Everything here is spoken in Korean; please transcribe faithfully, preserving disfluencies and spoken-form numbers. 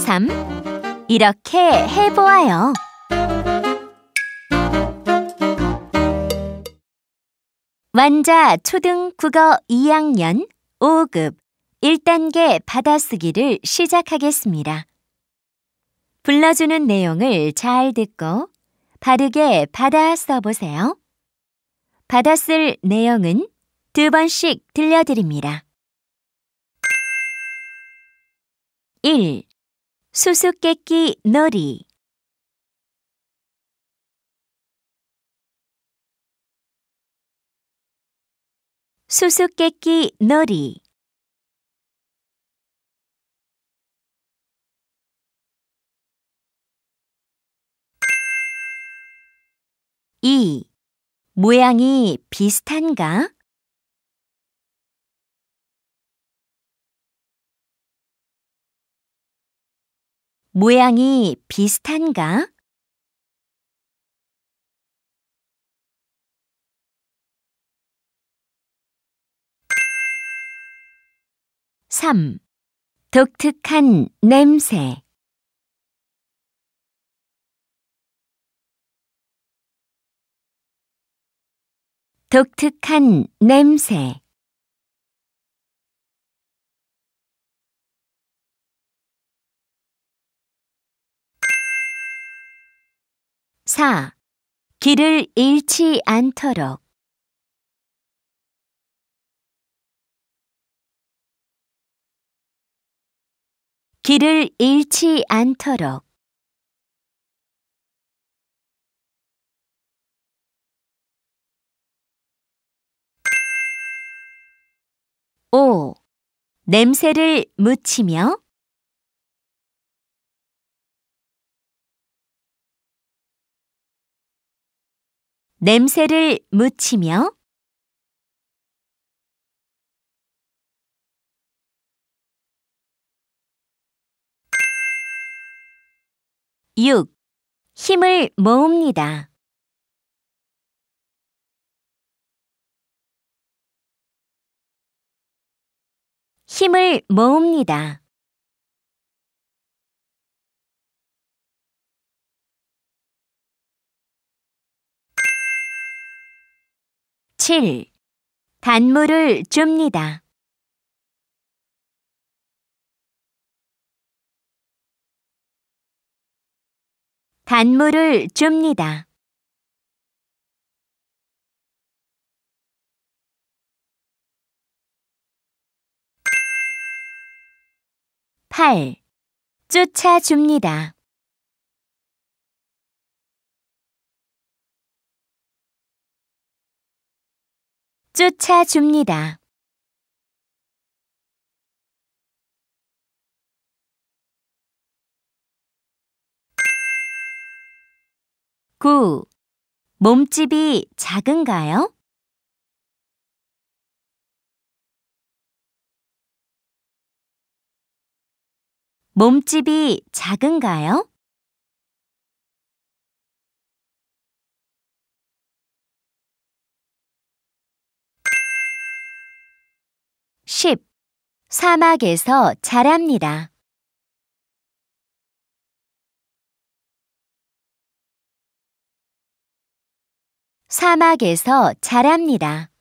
삼. 이렇게 해보아요. 완자 초등 국어 이 학년 오 급 일 단계 받아쓰기를 시작하겠습니다. 불러주는 내용을 잘 듣고 바르게 받아 써보세요. 받아쓸 내용은 두 번씩 들려드립니다. 일. 수수께끼 놀이. 수수께끼 놀이. 이. 모양이 비슷한가? 모양이 비슷한가? 삼. 독특한 냄새. 독특한 냄새. 사. 길을 잃지 않도록. 길을 잃지 않도록. 오. 냄새를 묻히며. 냄새를 묻히며. 육. 힘을 모읍니다. 힘을 모읍니다. 칠. 단물을 줍니다. 단물을 줍니다. 팔. 쫓아줍니다. 쫓아줍니다. 구. 몸집이 작은가요? 몸집이 작은가요? 십. 사막에서 자랍니다. 사막에서 자랍니다.